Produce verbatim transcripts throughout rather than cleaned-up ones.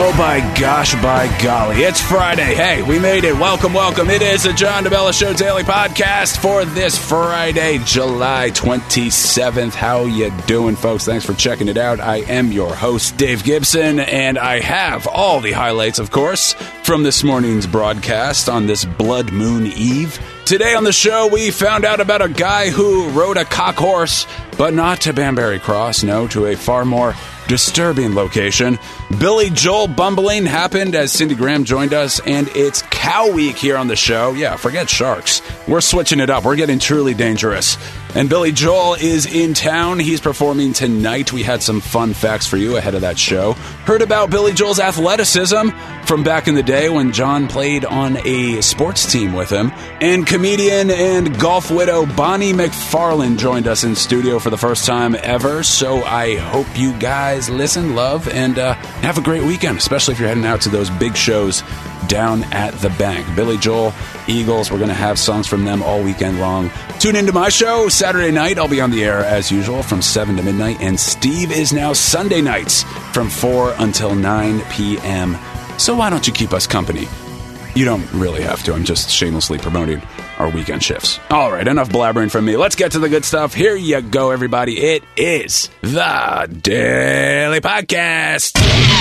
Oh, by gosh, by golly. It's Friday. Hey, we made it. Welcome, welcome. It is the John DeBella Show Daily Podcast for this Friday, July twenty-seventh. How you doing, folks? Thanks for checking it out. I am your host, Dave Gibson, and I have all the highlights, of course, from this morning's broadcast on this Blood Moon Eve. Today on the show, we found out about a guy who rode a cock horse, but not to Banbury Cross, no, to a far more disturbing location. Billy Joel bumbling happened as Cindy Graham joined us, and it's Cow Week here on the show. Yeah, forget sharks. We're switching it up. We're getting truly dangerous. And Billy Joel is in town. He's performing tonight. We had some fun facts for you ahead of that show. Heard about Billy Joel's athleticism from back in the day when John played on a sports team with him. And comedian and golf widow Bonnie McFarlane joined us in studio for the first time ever. So I hope you guys listen, love, and uh, have a great weekend, especially if you're heading out to those big shows down at the bank. Billy Joel, Eagles, we're going to have songs from them all weekend long. Tune into my show Saturday night. I'll be on the air as usual from seven to midnight, and Steve is now Sunday nights from four until nine p.m. So why don't you keep us company? You don't really have to. I'm just shamelessly promoting our weekend shifts. All right, enough blabbering from me. Let's get to the good stuff. Here you go, everybody. It is the Daily Podcast.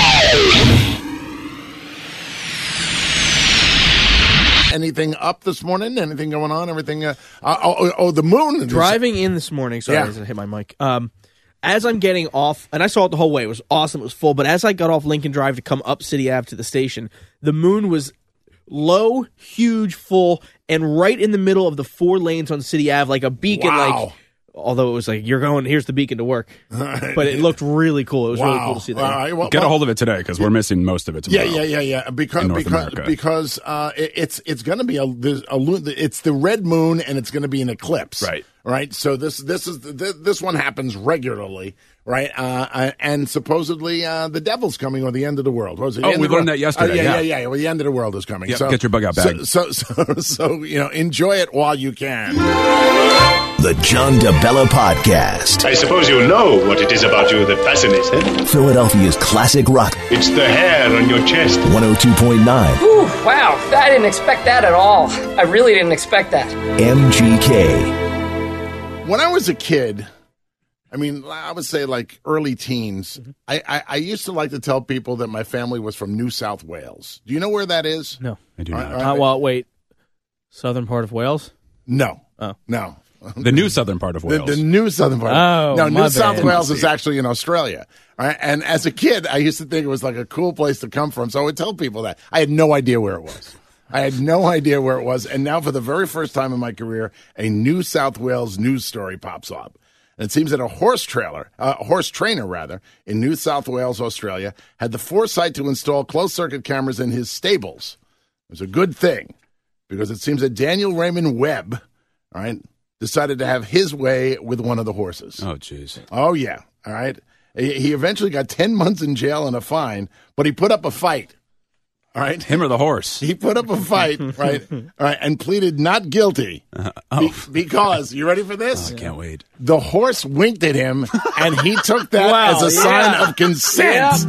Anything up this morning? Anything going on? Everything? Uh, uh, oh, oh, the moon. Driving in this morning. Sorry, Yeah. I was gonna hit my mic. Um, as I'm getting off, and I saw it the whole way. It was awesome. It was full. But as I got off Lincoln Drive to come up City Ave to the station, the moon was low, huge, full, and right in the middle of the four lanes on City Ave, like a beacon. Wow. Like, although it was like, you're going, here's the beacon to work. But it looked really cool. It was really Wow. cool to see that. All right, well, Get a well, hold of it today because we're missing most of it Yeah, tomorrow. yeah, yeah, yeah. Because in North because America. because uh, it, it's it's going to be a there's a lo- it's the red moon and it's going to be an eclipse, Right. Right. So this this is th- this one happens regularly, right? Uh, and supposedly uh, the devil's coming or the end of the world. What was it? The Oh, end we of the learned world? that yesterday, Oh, yeah, yeah. yeah, yeah. Well, the end of the world is coming. Yep, so get your bug out bag. So, so so so you know, enjoy it while you can. The John DeBella Podcast. I suppose you know what it is about you that fascinates them. Philadelphia's classic rock. It's the hair on your chest. one oh two point nine Whew, wow, I didn't expect that at all. I really didn't expect that. M G K. When I was a kid, I mean, I would say like early teens, Mm-hmm. I, I, I used to like to tell people that my family was from New South Wales. Do you know where that is? No. I do All not. right, Uh, well, wait. Southern part of Wales? No. Oh. No. The new southern part of The, Wales. the new southern part. Oh, no, my New South bad. Wales is actually in Australia. All right? And as a kid, I used to think it was like a cool place to come from. So I would tell people that. I had no idea where it was. I had no idea where it was. And now for the very first time in my career, a New South Wales news story pops up. And it seems that a horse trailer, a uh, horse trainer rather, in New South Wales, Australia, had the foresight to install closed-circuit cameras in his stables. It was a good thing because it seems that Daniel Raymond Webb, all right, decided to have his way with one of the horses. oh, jeez. Oh, yeah. All right. He he eventually got ten months in jail and a fine, but he put up a fight. All right. Him or the horse? He put up a fight, right? All right. And pleaded not guilty. Uh, oh, Be- because, you ready for this? I can't wait. The horse winked at him, and he took that Wow, as a yeah. sign of consent.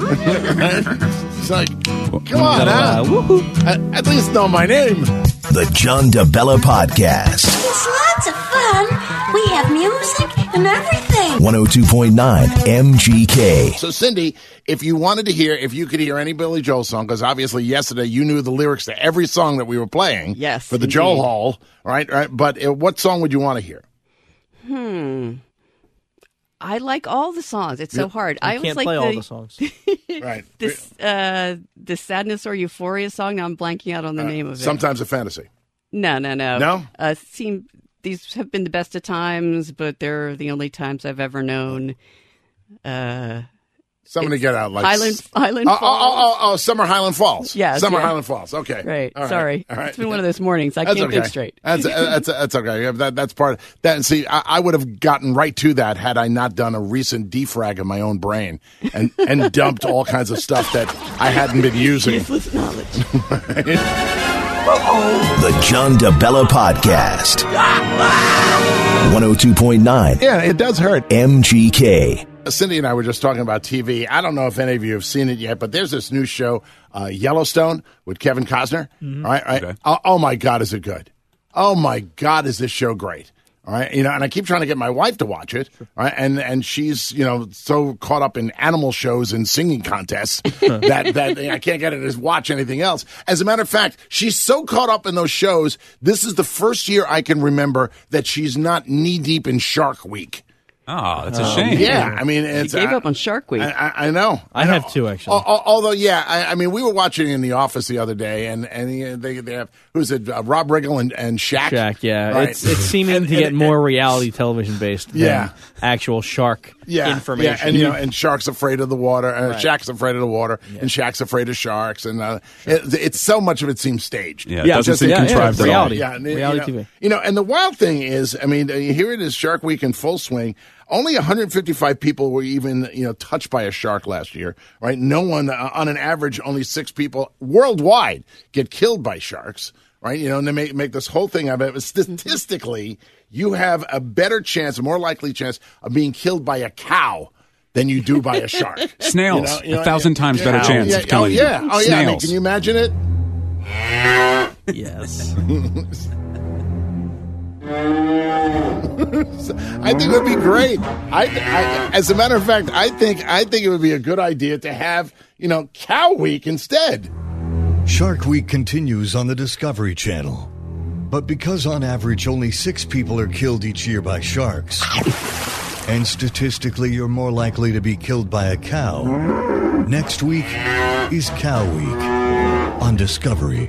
It's like, come on, Uh, huh? woohoo. At, at least know my name. The John DeBella Podcast. It's lots of fun. We have music and everything. one oh two point nine M G K. So, Cindy, if you wanted to hear, if you could hear any Billy Joel song, because obviously yesterday you knew the lyrics to every song that we were playing. Yes, For the indeed. Joel Hall, right? Right. But uh, what song would you want to hear? Hmm. I like all the songs. It's so hard. I I always can't like play the, all the songs. Right. This uh, the Sadness or Euphoria song. Now I'm blanking out on the name of it. Sometimes a fantasy. No, no, no. No? Uh, seem these have been the best of times, but they're the only times I've ever known. Uh, Somebody get out like Highland Highland Oh, oh, Falls. oh, oh, oh, Summer Highland Falls. Yes, Summer yeah. Highland Falls. Okay. Right. All right. Sorry. All right. It's been one of those mornings. I That's can't okay. think straight. That's that's that's okay. Yeah, That that's part of that. And see, I, I would have gotten right to that had I not done a recent defrag of my own brain and and dumped all kinds of stuff that I hadn't been using. Useless knowledge. The John DeBella Podcast. one oh two point nine Yeah, it does hurt. M G K. Cindy and I were just talking about T V. I don't know if any of you have seen it yet, but there's this new show, uh, Yellowstone, with Kevin Costner. Mm-hmm. All right, all right. Okay. Oh, oh my God, is it good? Oh my God, is this show great? All right, you know, and I keep trying to get my wife to watch it, all right, and and she's, you know, so caught up in animal shows and singing contests that that I can't get her to watch anything else. As a matter of fact, she's so caught up in those shows. This is the first year I can remember that she's not knee deep in Shark Week. Oh, that's a shame. Yeah, I mean, He it's gave uh, up on Shark Week. I, I, I know. I know. have two, actually. Al- al- although, yeah, I, I mean, we were watching in the office the other day, and and he- they they have who's it? Uh, Rob Riggle and and Shaq. Shaq, yeah. Right. It's it's seeming And- to get and- more reality television based than Yeah. actual shark Yeah, information. yeah, and you know, and Shark's afraid of the water, and Shaq's afraid of the water, and Shaq's afraid of sharks, and uh, it, it's so much of it seems staged. Yeah, it Yeah, doesn't just- seem yeah, yeah, contrived at all. reality. Yeah, and, Reality you know, T V. You know, and the wild thing is, I mean, uh, here it is, Shark Week in full swing. Only one hundred fifty-five people were even, you know, touched by a shark last year, right? No one, uh, on an average, only six people worldwide get killed by sharks, right? You know, and they make make this whole thing of it. But statistically, you have a better chance, a more likely chance of being killed by a cow than you do by a shark. Snails, You know- you know, a thousand yeah, times yeah, better yeah, chance yeah, of killing oh, yeah. you. Oh, yeah. I mean, Snails. can you imagine it? Yes. I think it would be great. I, I, as a matter of fact, I think I think it would be a good idea to have, you know, Cow Week instead. Shark Week continues on the Discovery Channel. But because on average only six people are killed each year by sharks, and statistically you're more likely to be killed by a cow, next week is Cow Week on Discovery.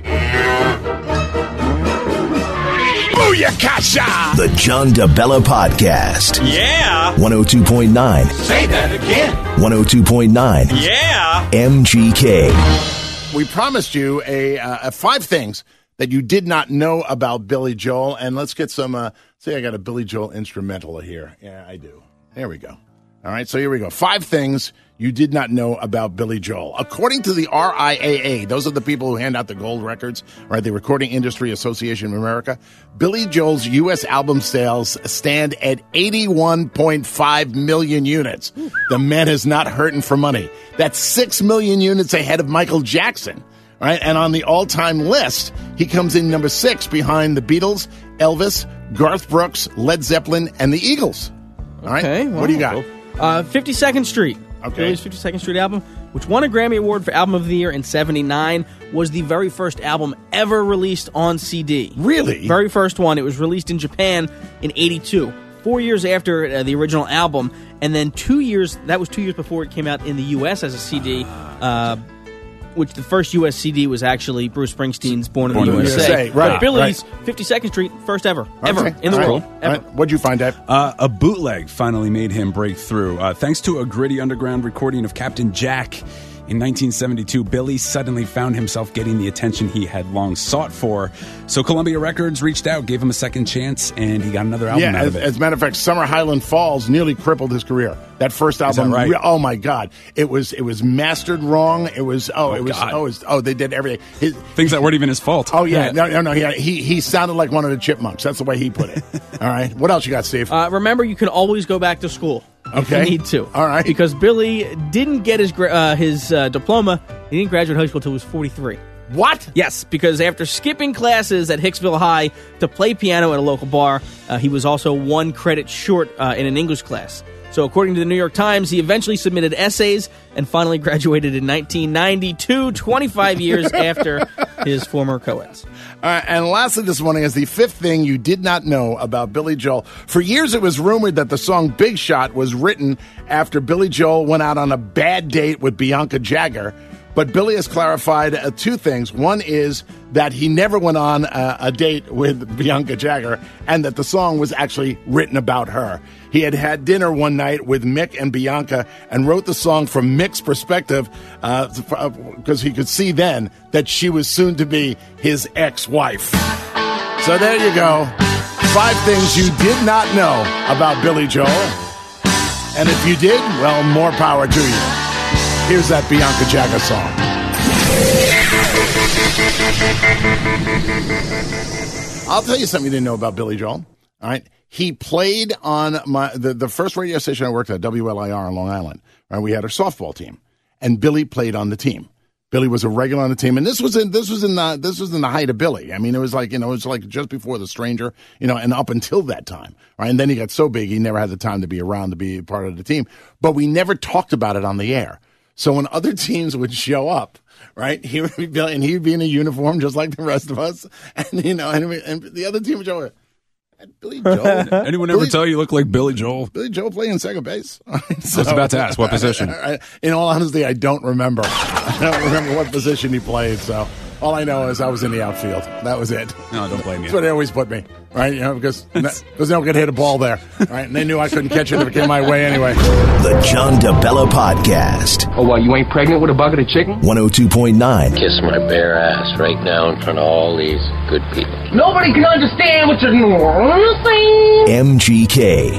Booyakasha! The John DeBella Podcast. Yeah! one oh two point nine. Say that again. one oh two point nine. Yeah! M G K. We promised you a, uh, a five things that you did not know about Billy Joel, and let's get some. Uh, say, I got a Billy Joel instrumental here. Yeah, I do. There we go. All right, so here we go. Five things you did not know about Billy Joel. According to the R I A A, those are the people who hand out the gold records, right? The Recording Industry Association of America. Billy Joel's U S album sales stand at eighty-one point five million units. The man is not hurting for money. That's six million units ahead of Michael Jackson, right? And on the all-time list, he comes in number six behind the Beatles, Elvis, Garth Brooks, Led Zeppelin, and the Eagles. All right? Okay, What do you got? Uh, fifty-second Street. Okay. Billy's fifty-second Street album, which won a Grammy Award for Album of the Year in seventy-nine, was the very first album ever released on C D. Really? Very first one. It was released in Japan in eighty-two, four years after uh, the original album, and then two years, that was two years before it came out in the U S as a C D, uh, which the first U S C D was actually Bruce Springsteen's Born in Born the in the U S A. U S A, right, But Billy's right. fifty-second Street, first ever, ever Okay, in the all right, world. all Ever. right. What'd you find out? Uh, a bootleg finally made him break through. Uh, thanks to a gritty underground recording of Captain Jack in nineteen seventy-two, Billy suddenly found himself getting the attention he had long sought for. So Columbia Records reached out, gave him a second chance, and he got another album Yeah, out as, of it. as a matter of fact, Summer Highland Falls nearly crippled his career. That first that album, right? re- oh my God, it was it was mastered wrong. It was oh, Oh, it was God. oh, it was, oh, they did everything. His, Things that weren't even his fault. oh yeah, no, no, no. He, he he sounded like one of the chipmunks. That's the way he put it. All right, what else you got, Steve? Uh, remember, you can always go back to school if Okay. you need to. All right. Because Billy didn't get his gra- uh, his uh, diploma. He didn't graduate high school until he was forty-three. What? Yes, because after skipping classes at Hicksville High to play piano at a local bar, uh, he was also one credit short uh, in an English class. So according to the New York Times, he eventually submitted essays and finally graduated in nineteen ninety-two, twenty-five years after his former co-eds. Uh, and lastly this morning is the fifth thing you did not know about Billy Joel. For years it was rumored that the song Big Shot was written after Billy Joel went out on a bad date with Bianca Jagger. But Billy has clarified uh, two things. One is that he never went on uh, a date with Bianca Jagger and that the song was actually written about her. He had had dinner one night with Mick and Bianca and wrote the song from Mick's perspective because uh, he could see then that she was soon to be his ex-wife. So there you go. Five things you did not know about Billy Joel. And if you did, well, more power to you. Here's that Bianca Jagger song. I'll tell you something you didn't know about Billy Joel. All right. he played on my the, the first radio station I worked at, W L I R on Long Island. Right, we had our softball team, and Billy played on the team. Billy was a regular on the team, and this was in this was in the this was in the height of Billy. I mean, it was like you know, it was like just before The Stranger, you know, and up until that time, right? And then he got so big, he never had the time to be around to be part of the team. But we never talked about it on the air. So when other teams would show up, right, he would be Billy, and he'd be in a uniform just like the rest of us, and you know, and, we, and the other team would show up. Billy Joel. Anyone Billy, ever tell you you look like Billy Joel? Billy Joel playing second base. So, I was about to ask, what position? In all honesty, I don't remember. I don't remember what position he played, so all I know is I was in the outfield. That was it. No, don't blame you. That's where they always put me, right? You know, because because no one could hit a ball there, right? And they knew I couldn't catch it if it came my way anyway. The John DeBella Podcast. Oh, well, you ain't pregnant with a bucket of chicken? one oh two point nine. Kiss my bare ass right now in front of all these good people. Nobody can understand what you're saying. M G K.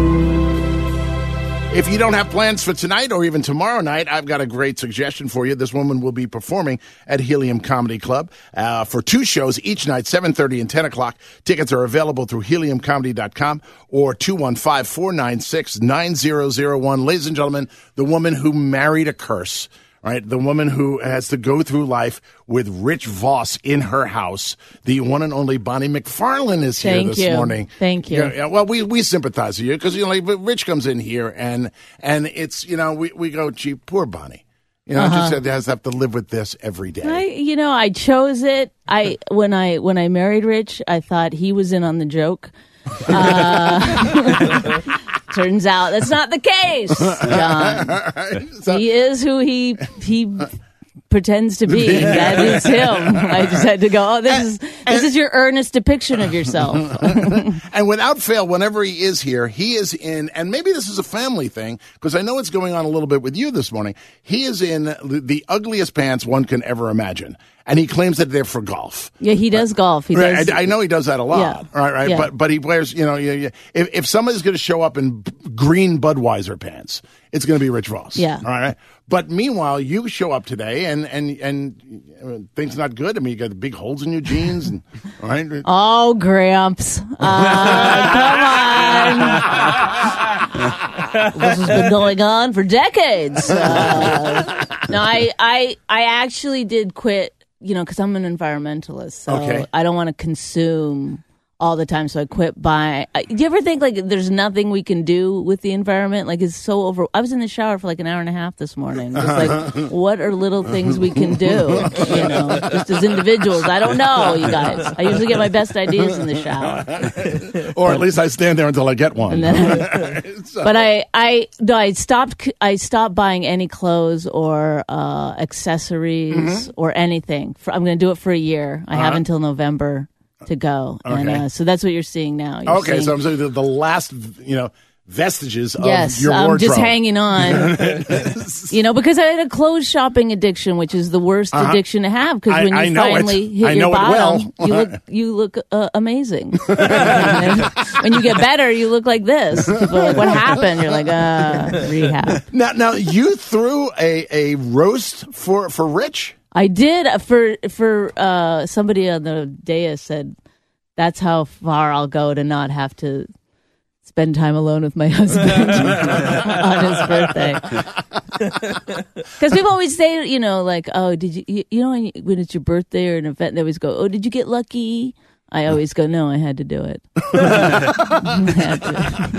If you don't have plans for tonight or even tomorrow night, I've got a great suggestion for you. This woman will be performing at Helium Comedy Club uh, for two shows each night, seven thirty and ten o'clock. Tickets are available through helium comedy dot com or two one five, four nine six, nine zero zero one. Ladies and gentlemen, the woman who married a curse. Right, the woman who has to go through life with Rich Voss in her house, the one and only Bonnie McFarlane is here Thank this you. morning. Thank you. Yeah, yeah, well, we, we sympathize with you because you know, like, Rich comes in here and and it's you know we, we go, gee, poor Bonnie. You know, Uh-huh. just has to have to live with this every day. I, you know, I chose it. I when I when I married Rich, I thought he was in on the joke. Uh, turns out that's not the case, John. So- he is who he he pretends to be. That is him. I just had to go, oh, this is this is your earnest depiction of yourself. And without fail, whenever he is here, he is in, and maybe this is a family thing, because I know it's going on a little bit with you this morning. He is in the, the ugliest pants one can ever imagine. And he claims that they're for golf. Yeah, he does golf. He Right, does. I, I know he does that a lot. Yeah. Right, right. Yeah. But but he wears, you know, yeah, yeah. If, if somebody's going to show up in b- green Budweiser pants, it's going to be Rich Voss. Yeah. All right. But meanwhile, you show up today and and and uh, things not good. I mean, you got the big holes in your jeans, and all right. Oh, Gramps. Uh, come on. This has been going on for decades. Uh, no, I, I, I actually did quit, you know, because I'm an environmentalist. So Okay. I don't want to consume all the time. So I quit buying. I- Do you ever think, like, there's nothing we can do with the environment? Like, it's so over. I was in the shower for like an hour and a half this morning. Just like, what are little things we can do, you know, just as individuals? I don't know, you guys. I usually get my best ideas in the shower. Or at least I stand there until I get one. And then So- But I, I, no, I stopped. I stopped buying any clothes or uh, accessories Mm-hmm. or anything. For, I'm going to do it for a year. I have Uh-huh. until November to go, and Okay. uh, so that's what you're seeing now. You're Okay, seeing, so I'm saying the, the last, you know, vestiges of yes, your I'm wardrobe. just hanging on. You know, because I had a clothes shopping addiction, which is the worst Uh-huh. addiction to have. Because I- when you I know it. finally hit I your know it bottom, well. you look you look uh, amazing. And when you get better, you look like this. People are like, "What happened?" You're like, "Uh, rehab." Now, now you threw a, a roast for, for Rich? I did uh, for for uh, somebody on the dais said that's how far I'll go to not have to spend time alone with my husband on his birthday. Because people always say, you know, like, oh, did you, you, you know, when, you, when it's your birthday or an event, they always go, oh, did you get lucky? I always go, no, I had to do it. I had to.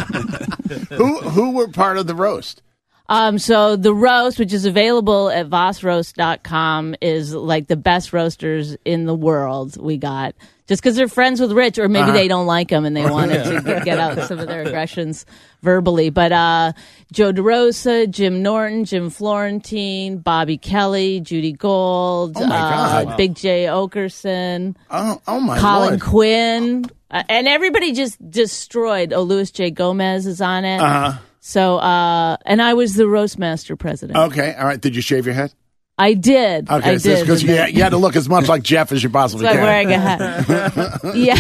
Who who were part of the roast? Um, so the roast, which is available at voss roast dot com, is like the best roasters in the world we got. Just because they're friends with Rich, or maybe Uh-huh. they don't like him and they wanted to get out some of their aggressions verbally. But uh, Joe DeRosa, Jim Norton, Jim Florentine, Bobby Kelly, Judy Gold, Oh, my uh, God. Big J Okerson, Oh, oh my Colin Lord. Quinn, uh, and everybody just destroyed. Oh, Louis J. Gomez is on it. Uh-huh. So, uh, and I was the roastmaster president. Okay, all right. Did you shave your head? I did. Okay, I did. because you, you had to look as much like Jeff as you possibly So I'm can. wearing a hat. Yeah.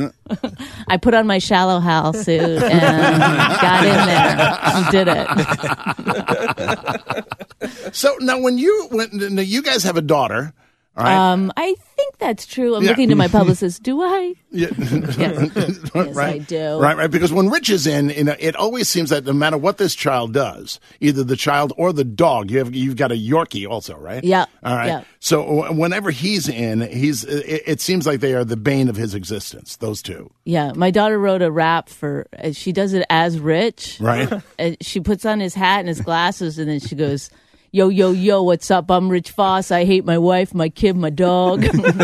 I put on my Shallow Hal suit and got in there and did it. So now, when you when now you guys have a daughter, All right? Um, I think that's true. I'm Yeah. looking to my publicist. Do I? Yeah. Yes. Yes, right. I do. Right, right. Because when Rich is in, you know, it always seems that no matter what this child does, either the child or the dog, you have you've got a Yorkie also, right? Yeah. All right. Yeah. So w- whenever he's in, he's it, it seems like they are the bane of his existence. Those two. Yeah, my daughter wrote a rap for. Uh, she does it as Rich, Right. And she puts on his hat and his glasses, and then she goes, "Yo, yo, yo, what's up? I'm Rich Foss. I hate my wife, my kid, my dog."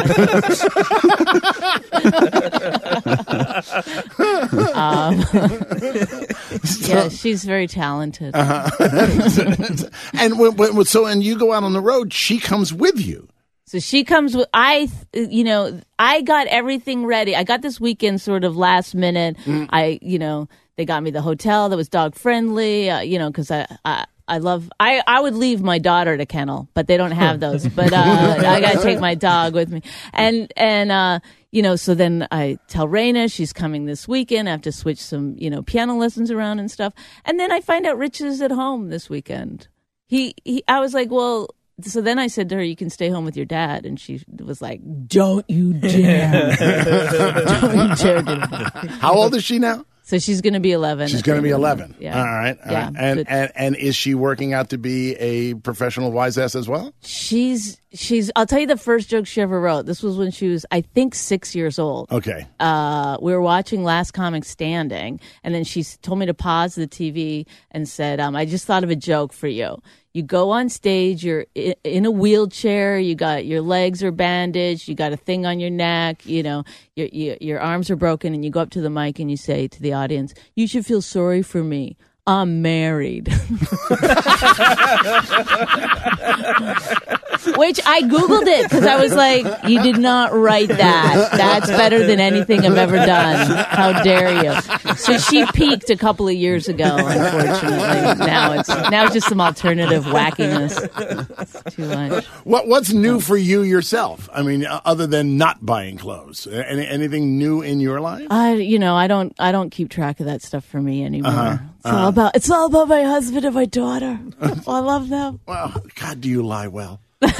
um, yeah, she's very talented. Uh-huh. and when, when, so, and you go out on the road, she comes with you. So she comes with, I, you know, I got everything ready. I got this weekend sort of last minute. Mm. I, you know, they got me the hotel that was dog friendly, uh, you know, because I, I, I love, I, I would leave my daughter at a kennel, but they don't have those. But uh, I got to take my dog with me. And, and, uh, you know, so then I tell Raina she's coming this weekend. I have to switch some, you know, piano lessons around and stuff. And then I find out Rich is at home this weekend. He, he, I was like, well, so then I said to her, you can stay home with your dad. And she was like, don't you dare. Don't you dare. do that. How old is she now? So she's going to be eleven. She's going to be eleven. Yeah. All right. All yeah. right. And, and and is she working out to be a professional wise ass as well? She's she's. I'll tell you the first joke she ever wrote. This was when she was, I think, six years old. Okay. Uh, we were watching Last Comic Standing, and then she told me to pause the T V and said, um, "I just thought of a joke for you. You go on stage, you're in a wheelchair, you got your legs are bandaged, you got a thing on your neck, you know, your, your your arms are broken, and you go up to the mic and you say to the audience, you should feel sorry for me. I'm married." Which I Googled it because I was like, you did not write that. That's better than anything I've ever done. How dare you? So she peaked a couple of years ago, unfortunately. Now it's now it's just some alternative wackiness. It's too much. What What's new for you yourself? I mean, other than not buying clothes, Any, anything new in your life? I, you know, I don't, I don't keep track of that stuff for me anymore. Uh-huh. It's all Uh-huh. about, it's all about my husband and my daughter. I love them. Well, God, do you lie well?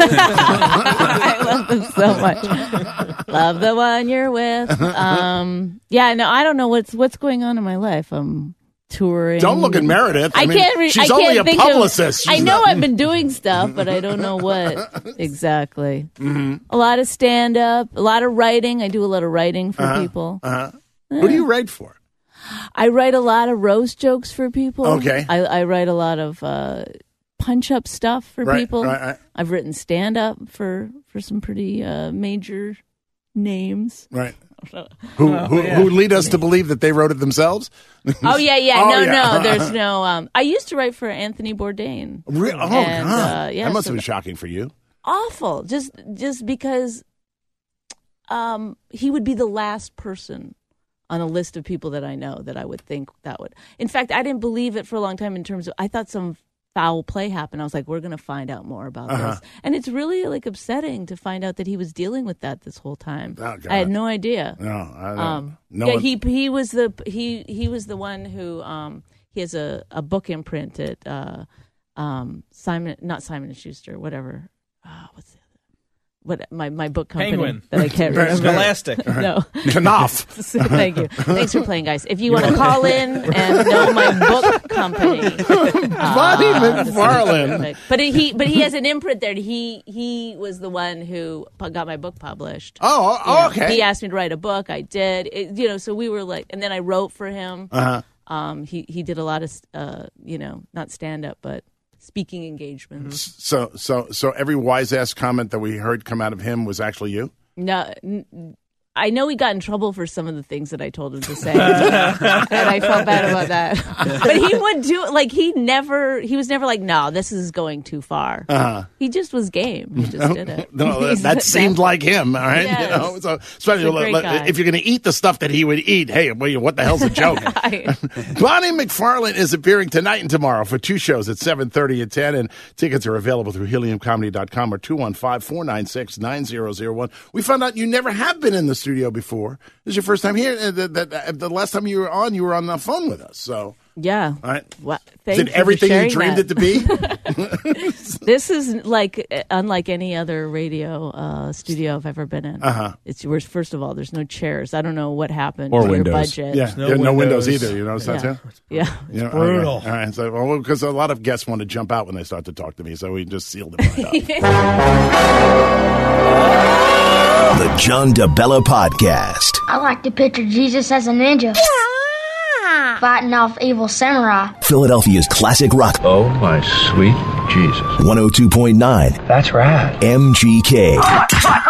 I love them so much. Love the one you're with. Um, yeah, no, I don't know what's what's going on in my life. I'm touring. Don't look at Meredith. I, I mean, can't. Re- she's I only can't a think publicist. Of, I She's know not- I've been doing stuff, but I don't know what exactly. Mm-hmm. A lot of stand up, a lot of writing. I do a lot of writing for Uh-huh. people. Uh-huh. Who do you write for? I write a lot of roast jokes for people. Okay. I, I write a lot of uh, punch up stuff for Right, people. right, right. I've written stand up for for some pretty uh, major names. Right. Who Oh, who, yeah. who lead us to believe that they wrote it themselves? Oh yeah, yeah. Oh, no, yeah. no. There's no. Um, I used to write for Anthony Bourdain. Re- oh And, God, uh, yeah, that must so have been shocking for you. awful. Just just because um, he would be the last person on a list of people that I know that I would think that would. In fact, I didn't believe it for a long time in terms of, I thought some foul play happened. I was like, we're going to find out more about Uh-huh. this. And it's really like upsetting to find out that he was dealing with that this whole time. Oh, God. I had no idea. No, I don't. Um, no yeah, one- he he was the he he was the one who um, he has a, a book imprint at uh, um, Simon, not Simon and Schuster, whatever. Oh, what's the other? What my my book company Penguin. that I can't remember. Scholastic. No. Knopf. Thank you. Thanks for playing, guys. If you want to call in and know my book company, Bonnie uh, McFarlane. but he but he has an imprint there. He he was the one who pu- got my book published. Oh, You know, okay. He asked me to write a book. I did. It, you know, so we were like, and then I wrote for him. Uh-huh. Um, he he did a lot of uh, you know, not stand up, but speaking engagements. So so so every wise ass comment that we heard come out of him was actually you? No, n- I know he got in trouble for some of the things that I told him to say, and I felt bad about that. But he would do like he never. He was never like, no, this is going too far. Uh-huh. He just was game. He just did it. No, that, He's- that seemed like him, all right? Yes. You know, so especially He's a great like, guy. if you're going to eat the stuff that he would eat, hey, well, what the hell's a joke? Bonnie McFarlane is appearing tonight and tomorrow for two shows at seven thirty and ten, and tickets are available through helium comedy dot com or two one five, four nine six, nine zero zero one. We found out you never have been in the studio before. This is your first time here. Uh, The, the, the last time you were on, you were on the phone with us. So Yeah. All right. Well, Is thank it you for everything you sharing dreamed that. it to be? This is like uh, unlike any other radio uh, studio I've ever been in. Uh-huh. It's where, first of all, there's no chairs. I don't know what happened Or to windows. your budget. Yeah, no yeah, no windows windows. either. You know what I'm saying? Yeah. You know, brutal. okay. All right, so well, because a lot of guests want to jump out when they start to talk to me, so we just sealed it right up. The John DeBella Podcast. I like to picture Jesus as a ninja. Fighting off evil samurai. Philadelphia's classic rock. Oh, my sweet Jesus. one oh two point nine That's right. M G K.